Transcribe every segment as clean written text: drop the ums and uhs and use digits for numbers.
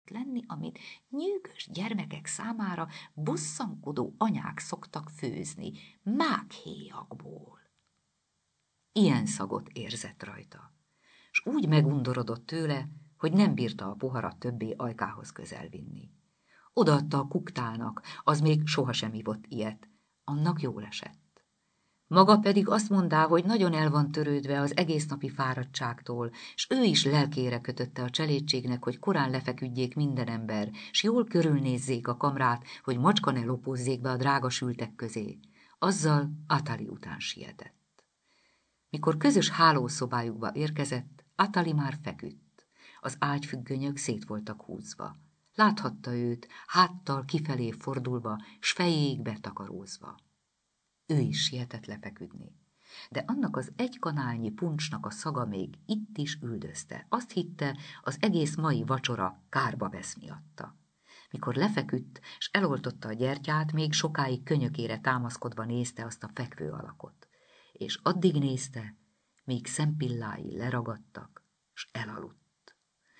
lenni, amit nyűgös gyermekek számára bosszankodó anyák szoktak főzni, mághéjakból. Ilyen szagot érzett rajta, s úgy megundorodott tőle, hogy nem bírta a poharat többé ajkához közel vinni. Odaadta a kuktának, az még sohasem ivott ilyet, annak jól esett. Maga pedig azt mondá, hogy nagyon el van törődve az egész napi fáradtságtól, s ő is lelkére kötötte a cselédségnek, hogy korán lefeküdjék minden ember, s jól körülnézzék a kamrát, hogy macska ne lopózzék be a drága sültek közé. Azzal Atali után sietett. Mikor közös hálószobájukba érkezett, Atali már feküdt. Az ágyfüggönyök szét voltak húzva. Láthatta őt, háttal kifelé fordulva, s fejéig betakarózva. Ő is sietett lefeküdni. De annak az egy kanálnyi puncsnak a szaga még itt is üldözte. Azt hitte, az egész mai vacsora kárba vesz miatta. Mikor lefeküdt, s eloltotta a gyertyát, még sokáig könyökére támaszkodva nézte azt a fekvő alakot. És addig nézte, míg szempillái leragadtak, s elaludt.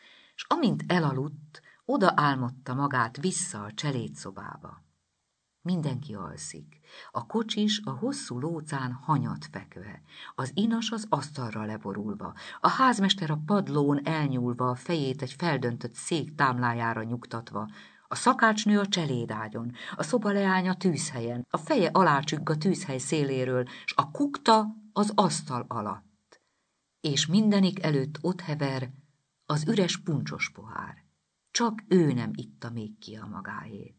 S amint elaludt, oda álmodta magát vissza a cselédszobába. Mindenki alszik. A kocsis a hosszú lócán hanyat fekve, az inas az asztalra leborulva, a házmester a padlón elnyúlva, a fejét egy feldöntött szék támlájára nyugtatva, a szakácsnő a cselédágyon, a szobaleány a tűzhelyen, a feje alá csügg a tűzhely széléről, s a kukta az asztal alatt. És mindenik előtt ott hever az üres puncsos pohár. Csak ő nem itta még ki a magáét.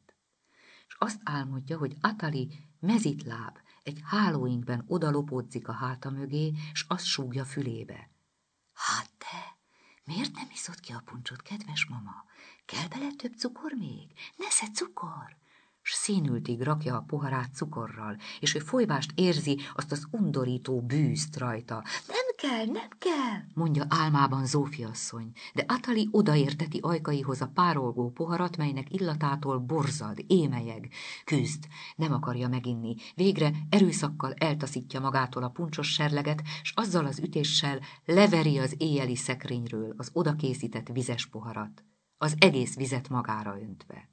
És azt álmodja, hogy Atali mezitláb egy hálóinkben odalopódzik a háta mögé, s azt súgja fülébe. Hát te, miért nem iszod ki a puncsot, kedves mama? Kell bele több cukor még? Nesze cukor! S színültig rakja a poharát cukorral, és ő folyvást érzi azt az undorító bűzt rajta. Nem kell, mondja álmában Zsófia asszony, de Atali odaérteti ajkaihoz a párolgó poharat, melynek illatától borzad, émelyeg. Küzd, nem akarja meginni, végre erőszakkal eltaszítja magától a puncsos serleget, s azzal az ütéssel leveri az éjjeli szekrényről az odakészített vizes poharat, az egész vizet magára öntve.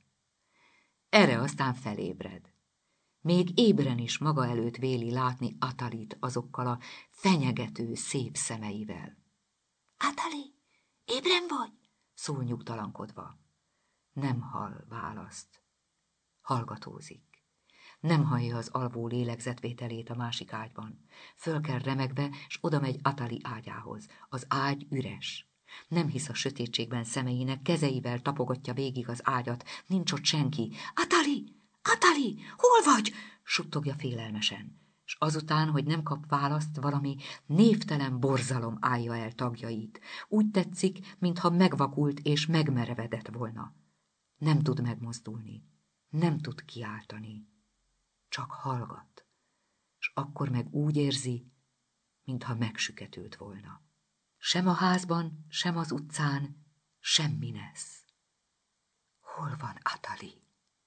Erre aztán felébred. Még ébren is maga előtt véli látni Atalit azokkal a fenyegető, szép szemeivel. Atali, ébren vagy? Szól nyugtalankodva. Nem hall választ. Hallgatózik. Nem hallja az alvó lélegzetvételét a másik ágyban. Föl kell remegve, s oda megy Atali ágyához. Az ágy üres. Nem hisz a sötétségben szemeinek, kezeivel tapogatja végig az ágyat. Nincs ott senki. Atali! Atali! Hol vagy? Suttogja félelmesen. S azután, hogy nem kap választ, valami névtelen borzalom állja el tagjait. Úgy tetszik, mintha megvakult és megmerevedett volna. Nem tud megmozdulni. Nem tud kiáltani. Csak hallgat. S akkor meg úgy érzi, mintha megsüketült volna. Sem a házban, sem az utcán semmi lesz. Hol van Atali?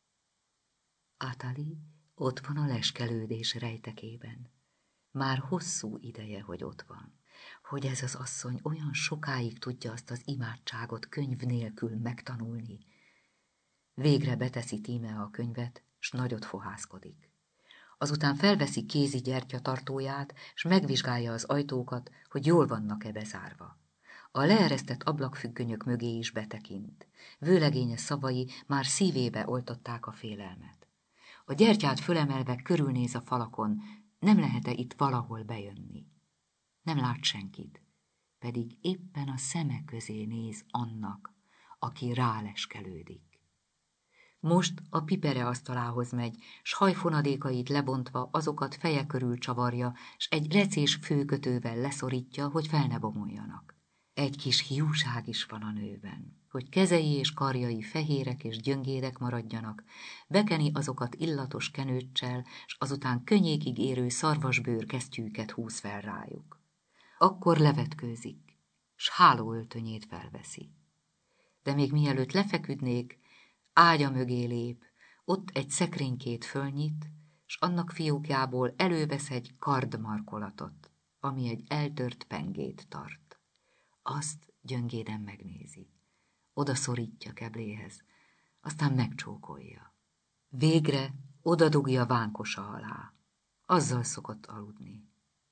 Atali ott van a leskelődés rejtekében. Már hosszú ideje, hogy ott van. Hogy ez az asszony olyan sokáig tudja azt az imádságot könyv nélkül megtanulni. Végre beteszi tíme a könyvet, s nagyot fohászkodik. Azután felveszi kézi gyertyatartóját, s megvizsgálja az ajtókat, hogy jól vannak-e bezárva. A leeresztett ablakfüggönyök mögé is betekint. Vőlegényes szavai már szívébe oltották a félelmet. A gyertyát fölemelve körülnéz a falakon, nem lehet-e itt valahol bejönni. Nem lát senkit, pedig éppen a szeme közé néz annak, aki ráleskelődik. Most a pipere asztalához megy, s hajfonadékait lebontva azokat feje körül csavarja, s egy recés főkötővel leszorítja, hogy fel ne bomoljanak. Egy kis hiúság is van a nőben, hogy kezei és karjai fehérek és gyöngédek maradjanak, bekeni azokat illatos kenőccsel, s azután könnyékig érő szarvasbőr kesztyűket húz fel rájuk. Akkor levetkőzik, s hálóöltönyét felveszi. De még mielőtt lefeküdnék, ágya mögé lép, ott egy szekrénykét fölnyit, s annak fiókjából elővesz egy kardmarkolatot, ami egy eltört pengét tart. Azt gyöngéden megnézi. odaszorítja kebléhez, aztán megcsókolja. Végre odadugja vánkosa alá. Azzal szokott aludni.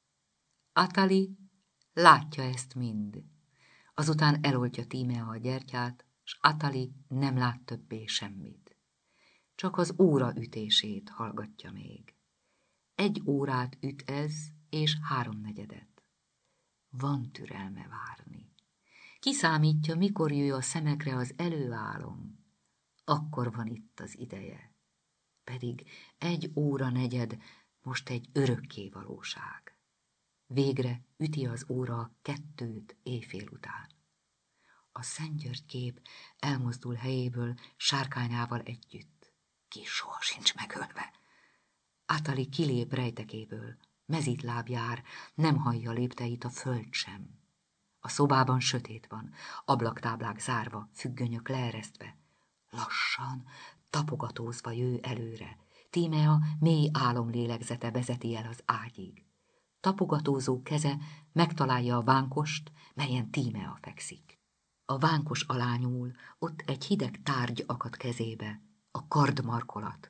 Atali látja ezt mind. Azután eloltja Tímea a gyertyát, s Atali nem lát többé semmit. Csak az óra ütését hallgatja még. 1 órát üt ez, és 3/4. Van türelme várni. Kiszámítja, mikor jöjj a szemekre az előálom. Akkor van itt az ideje. Pedig 1 óra 4 most egy örökké valóság. Végre üti az óra 2 éjfél után. A Szent György kép elmozdul helyéből sárkányával együtt. Ki soha sincs megölve. Atali kilép rejtekéből, mezítláb jár, nem hallja lépteit a föld sem. A szobában sötét van, ablaktáblák zárva, függönyök leeresztve. Lassan, tapogatózva jő előre. Tímea mély álomlélegzete vezeti el az ágyig. Tapogatózó keze megtalálja a vánkost, melyen Tímea fekszik. A vánkos alá nyúl, ott egy hideg tárgy akad kezébe, a kardmarkolat.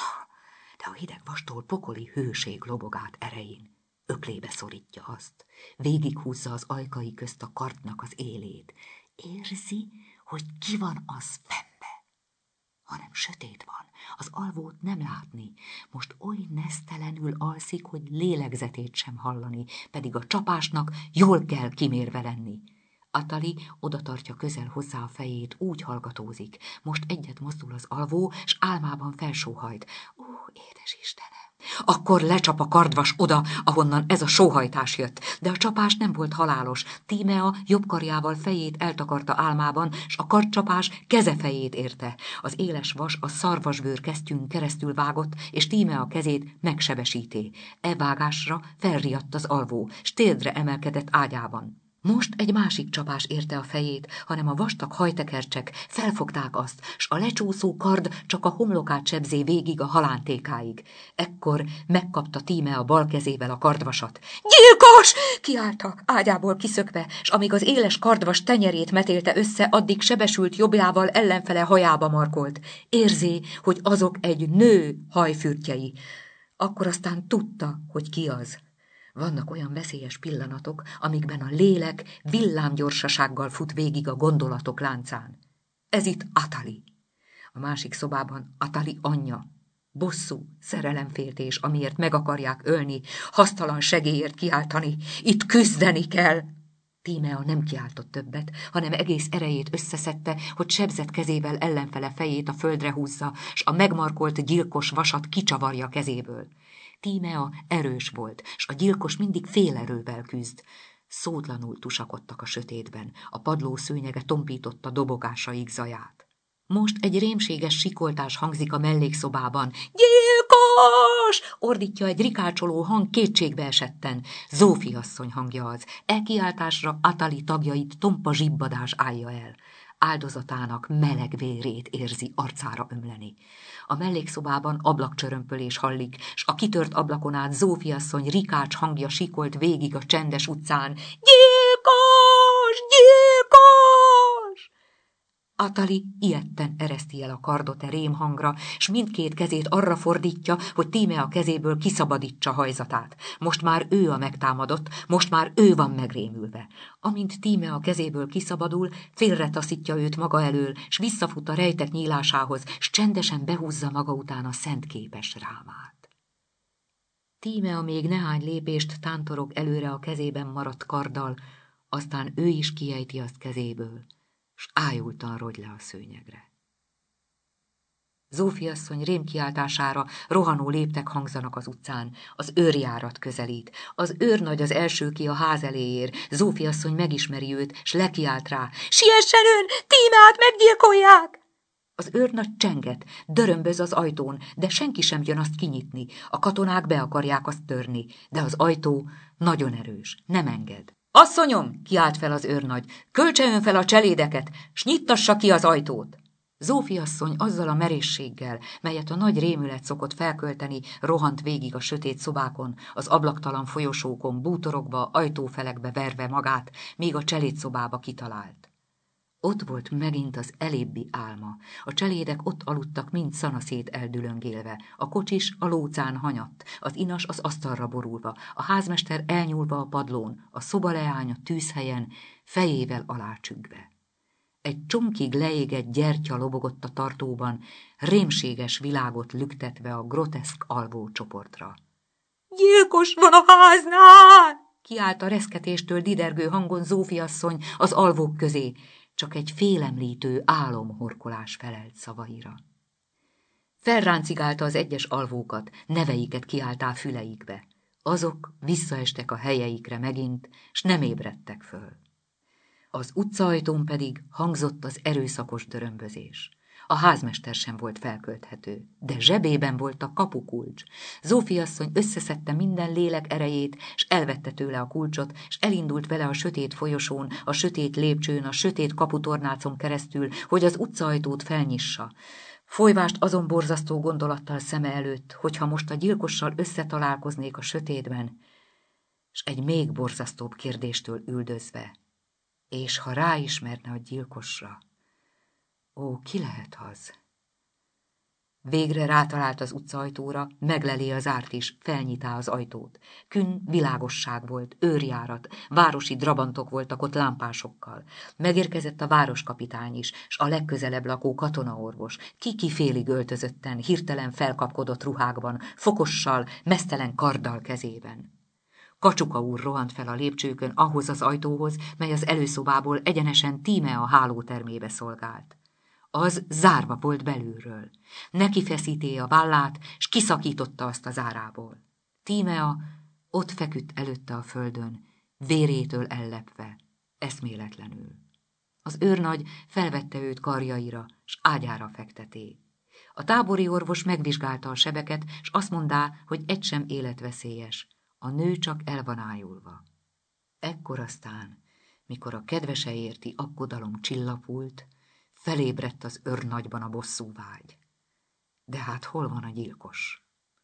De a hideg vastól pokoli hőség lobog át erején. Öklébe szorítja azt. Végighúzza az ajkai közt a kardnak az élét. Érzi, hogy ki van az fenbe. Hanem sötét van, az alvót nem látni. Most oly nesztelenül alszik, hogy lélegzetét sem hallani, pedig a csapásnak jól kell kimérve lenni. Atali odatartja közel hozzá a fejét, úgy hallgatózik. Most egyet mozdul az alvó, s álmában felsóhajt. Ó, édes Istenem! Akkor lecsap a kardvas oda, ahonnan ez a sóhajtás jött. De a csapás nem volt halálos. Tímea jobb karjával fejét eltakarta álmában, s a kardcsapás kezefejét érte. Az éles vas a szarvasbőr kesztyűn keresztül vágott, és Tímea kezét megsebesíté. E vágásra felriadt az alvó, s térdre emelkedett ágyában. Most egy másik csapás érte a fejét, hanem a vastag hajtekercsek felfogták azt, s a lecsúszó kard csak a homlokát sebzé végig a halántékáig. Ekkor megkapta Tímea bal kezével a kardvasat. Gyilkos! Kiálta, ágyából kiszökve, s amíg az éles kardvas tenyerét metélte össze, addig sebesült jobbjával ellenfele hajába markolt. Érzé, hogy azok egy nő hajfürtjei. Akkor aztán tudta, hogy ki az. Vannak olyan veszélyes pillanatok, amikben a lélek villámgyorsasággal fut végig a gondolatok láncán. Ez itt Atali. A másik szobában Atali anyja. Bosszú, szerelemféltés, amiért meg akarják ölni, hasztalan segélyért kiáltani. Itt küzdeni kell. Tímea nem kiáltott többet, hanem egész erejét összeszedte, hogy sebzett kezével ellenfele fejét a földre húzza, s a megmarkolt gyilkos vasat kicsavarja kezéből. Tímea erős volt, s a gyilkos mindig félerővel küzd. Szótlanul tusakodtak a sötétben, a padló szőnyege tompította dobogásaik zaját. Most egy rémséges sikoltás hangzik a mellékszobában. Gyilkos! Ordítja egy rikácsoló hang kétségbe esetten. Zófi asszony hangja az. E kiáltásra Atali tagjait tompa zsibbadás állja el. Áldozatának meleg vérét érzi arcára ömleni. A mellékszobában ablakcsörömpölés hallik, s a kitört ablakon át Zófi asszony rikács hangja sikolt végig a csendes utcán. Gyilkos! Gyilkos! Atali ijedten ereszti el a kardot e rémhangra, s mindkét kezét arra fordítja, hogy Tímea kezéből kiszabadítsa hajzatát. Most már ő a megtámadott, most már ő van megrémülve. Amint Tímea kezéből kiszabadul, félretaszítja őt maga elől, s visszafut a rejtek nyílásához, s csendesen behúzza maga után a szent képes rámát. Tímea még nehány lépést tántorog előre a kezében maradt karddal, aztán ő is kiejti azt kezéből, s ájultan rogy le a szőnyegre. Zófi asszony rémkiáltására rohanó léptek hangzanak az utcán. Az őrjárat közelít. Az őrnagy az első, ki a ház elé ér. Zófi asszony megismeri őt, s lekiált rá. Siessen ön! Tímeát meggyilkolják! Az őrnagy csenget, dörömböz az ajtón, de senki sem jön azt kinyitni. A katonák be akarják azt törni, de az ajtó nagyon erős, nem enged. Asszonyom, kiált fel az őrnagy, költse ön fel a cselédeket, s nyittassa ki az ajtót. Zófi asszony azzal a merészséggel, melyet a nagy rémület szokott felkölteni, rohant végig a sötét szobákon, az ablaktalan folyosókon, bútorokba, ajtófelekbe verve magát, míg a cselédszobába kitalált. Ott volt megint az elébbi álma. A cselédek ott aludtak, mind szanaszét eldülöngélve. A kocsis a lócán hanyatt, az inas az asztalra borulva, a házmester elnyúlva a padlón, a szobaleány a tűzhelyen, fejével alácsüggve. Egy csonkig leégett gyertya lobogott a tartóban, rémséges világot lüktetve a groteszk alvó csoportra. Gyilkos van a háznál! Kiállt a reszketéstől didergő hangon Zsófi asszony az alvók közé, csak egy félemlítő álomhorkolás felelt szavaira. Felráncigálta az egyes alvókat, neveiket kiáltá füleikbe. Azok visszaestek a helyeikre megint, s nem ébredtek föl. Az utcaajtón pedig hangzott az erőszakos dörömbözés. A házmester sem volt felkölthető, de zsebében volt a kapukulcs. Zsófi asszony összeszedte minden lélek erejét, s elvette tőle a kulcsot, s elindult vele a sötét folyosón, a sötét lépcsőn, a sötét kaputornácon keresztül, hogy az utcaajtót felnyissa. Folyvást azon borzasztó gondolattal szeme előtt, hogyha most a gyilkossal összetalálkoznék a sötétben, s egy még borzasztóbb kérdéstől üldözve. És ha ráismerne a gyilkosra, ó, ki lehet az? Végre rátalált az utcaajtóra, megleli az árt is, felnyitá az ajtót. Künn világosság volt, őrjárat, városi drabantok voltak ott lámpásokkal. Megérkezett a városkapitány is, s a legközelebb lakó katonaorvos, ki-kifélig öltözötten, hirtelen felkapkodott ruhákban, fokossal, meztelen karddal kezében. Kacsuka úr rohant fel a lépcsőkön ahhoz az ajtóhoz, mely az előszobából egyenesen Tímea hálótermébe szolgált. Az zárva volt belülről. Neki feszíté a vállát, s kiszakította azt a zárából. Tímea ott feküdt előtte a földön, vérétől ellepve, eszméletlenül. Az őrnagy felvette őt karjaira, s ágyára fekteté. A tábori orvos megvizsgálta a sebeket, s azt mondá, hogy egy sem életveszélyes. A nő csak el van ájulva. Ekkor aztán, mikor a kedvese érti aggodalom csillapult, felébredt az őrnagyban a bosszúvágy. De hát hol van a gyilkos?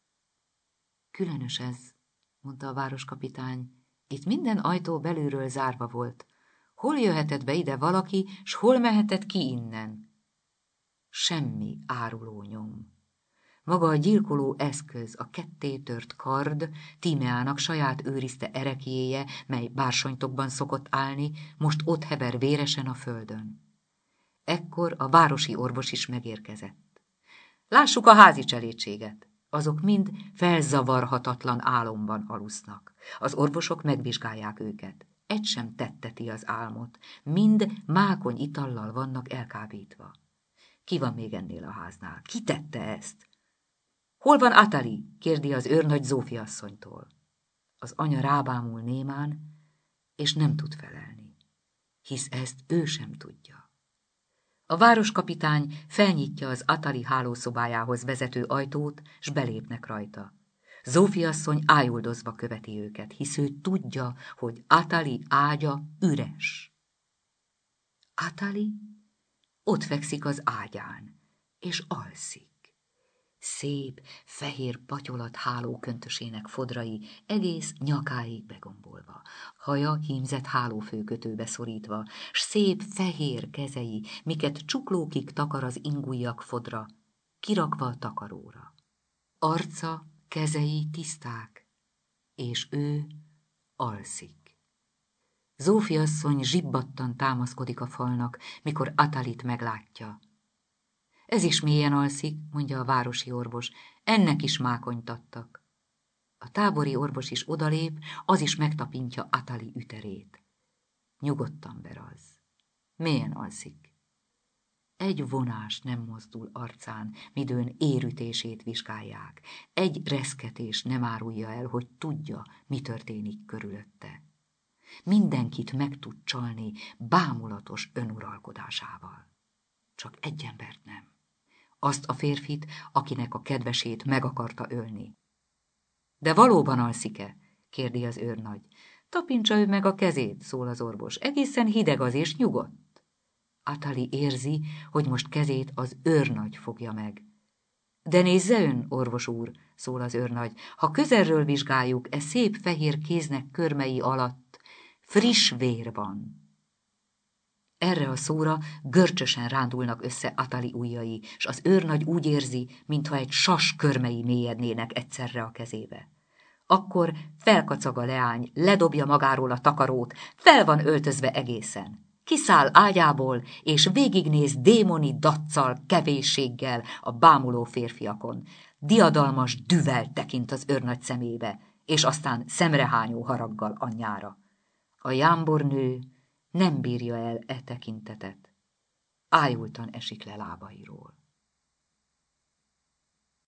Különös ez, mondta a városkapitány. Itt minden ajtó belülről zárva volt. Hol jöhetett be ide valaki, s hol mehetett ki innen? Semmi áruló nyom. Maga a gyilkoló eszköz, a kettétört kard, Tímeának saját őrizte ereklyéje, mely bársonytokban szokott állni, most ott hever véresen a földön. Ekkor a városi orvos is megérkezett. Lássuk a házi cselédséget. Azok mind felzavarhatatlan álomban alusznak. Az orvosok megvizsgálják őket. Egy sem tetteti az álmot. Mind mákony itallal vannak elkábítva. Ki van még ennél a háznál? Ki tette ezt? Hol van Atali? Kérdi az őrnagy Zsófi asszonytól. Az anya rábámul némán, és nem tud felelni, hisz ezt ő sem tudja. A városkapitány felnyitja az Atali hálószobájához vezető ajtót, s belépnek rajta. Zsófi asszony ájuldozva követi őket, hisz ő tudja, hogy Atali ágya üres. Atali ott fekszik az ágyán, és alszik. Szép, fehér patyolat hálóköntösének fodrai egész nyakáig begombolva, haja hímzett hálófőkötőbe szorítva, s szép fehér kezei, miket csuklókig takar az ingujjak fodra, kirakva a takaróra. Arca, kezei tiszták, és ő alszik. Zsófi asszony zsibbattan támaszkodik a falnak, mikor Atalit meglátja. Ez is mélyen alszik, mondja a városi orvos, ennek is mákonytattak. A tábori orvos is odalép, az is megtapintja Atali üterét. Nyugodtan beraz. Mélyen alszik. Egy vonás nem mozdul arcán, midőn érütését vizsgálják. Egy reszketés nem árulja el, hogy tudja, mi történik körülötte. Mindenkit meg tud csalni bámulatos önuralkodásával. Csak egy embert nem. Azt a férfit, akinek a kedvesét meg akarta ölni. De valóban alszik-e? Kérdi az őrnagy. Tapintsa ő meg a kezét, szól az orvos. Egészen hideg az és nyugodt. Atali érzi, hogy most kezét az őrnagy fogja meg. De nézze ön, orvos úr, szól az őrnagy, ha közelről vizsgáljuk, e szép fehér kéznek körmei alatt friss vér van. Erre a szóra görcsösen rándulnak össze Atali ujjai, s az őrnagy úgy érzi, mintha egy sas körmei mélyednének egyszerre a kezébe. Akkor felkacag a leány, ledobja magáról a takarót, fel van öltözve egészen. Kiszáll ágyából, és végignéz démoni daccal, kevésséggel a bámuló férfiakon. Diadalmas düvel tekint az őrnagy szemébe, és aztán szemrehányó haraggal anyjára. A jámbornő nem bírja el e tekintetet. Ájultan esik le lábairól.